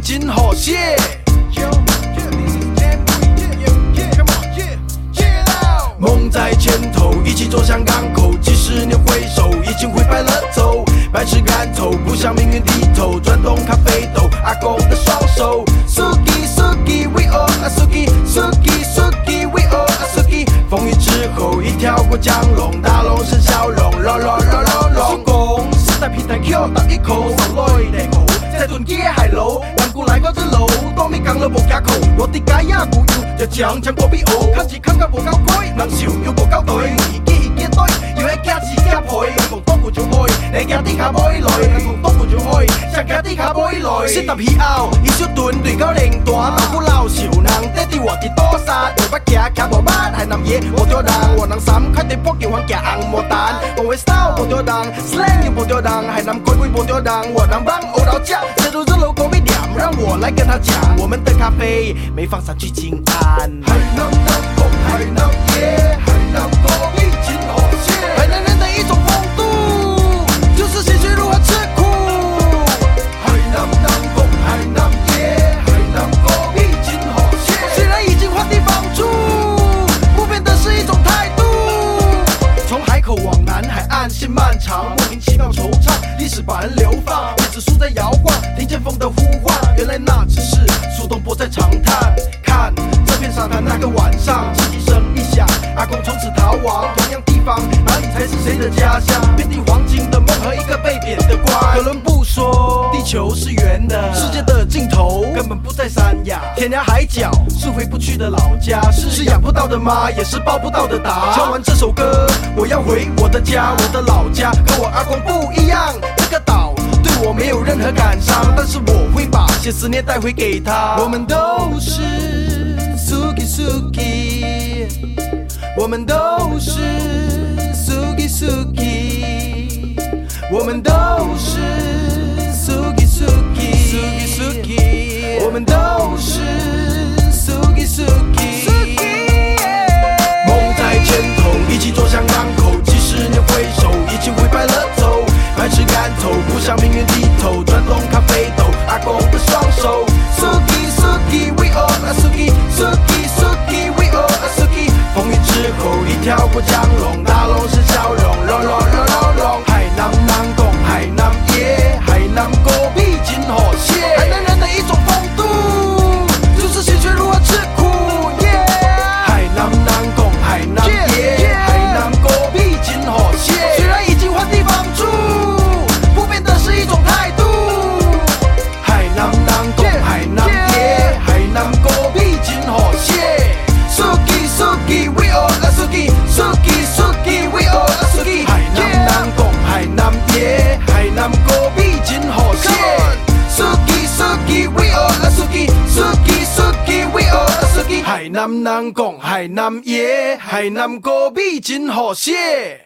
真好写。梦在前头，一起走向港口。几十年回首，已经灰白了头。百尺竿头，不向命运低头。转动咖啡豆，阿公的双手。Suki Suki we all a Suki Suki Suki we all a Suki。风雨之后，已跳过江龙，大龙是笑容。龙龙龙龙龙公，时代平台 Q 搭一口，手累地口，在屯街海楼，南古来到这楼，当面讲了无假口，落地街呀古有，就将过比欧，看字看甲无够开，人受又无够对，记对，又迄假字假配，讲当古就会，你行底下买来，讲当古就会，想行底下买来。10搭以后，伊小屯对到连段，老古老少人，爹地活伫多山，又捌行无捌，海南爷无着人，我人三块地坡叫阮行红毛蛋，讲话骚无着人 ，slang 又无着人，海南鬼鬼无着人，我人帮欧老家，这路这路狗逼点，让我来跟他讲，我们的咖啡没放上去金安。海南南讲海南耶，海南狗逼真好写，海南人的一种风度，就是鲜血如何吃苦。海南南讲海南耶，海南狗逼真好写，虽然已经换地方住，不变的是一种态度。从海口往南，海岸线漫长，莫名其妙惆怅，历史把人流放，叶子树在摇晃，听见风的呼唤，原来那只是苏东坡在长叹。看这片沙滩那个晚上，汽笛声一响，阿公从此逃亡。同样地方，哪里才是谁的家乡？遍地黄金的梦和一个被贬的官。哥伦布说，地球是圆的，世界的尽头根本不在三亚，天涯海角是回不去的老家，是养不到的妈，也是抱不到的答。唱完这首歌，我要回我的家，我的老家和我阿公不一样。这个岛对我没有任何感伤，但是我会把些思念带回给他。我们都是 Suki Suki， 我们都是 Suki Suki， 我们都是 Suki Suki Suki Suki， 我们都是 Suki Suki。梦在前头，一起走向港口，几十年回首，已经灰白了头。百尺竿头，不向命运低头，转动咖啡豆，阿公的双手。Suki Suki we all a Suki Suki Suki we all a Suki。风雨之后，已跳过江龙，大龙是笑容，龙龙龙龙龙。海南南讲海南耶，海南狗逼真好写，海南人的一种风度，就是鲜血如何吃苦。海南南讲海南耶，海南狗逼真好写，虽然已经换地方住。一种态度，海南南讲海南耶，海南狗逼真好写。Suki Suki we all a Suki Suki Suki we all a Suki。海南南讲海南耶，海南狗逼真好写。Suki Suki we all a Suki Suki Suki we all a Suki。海南南讲海南耶，海南狗逼真好写。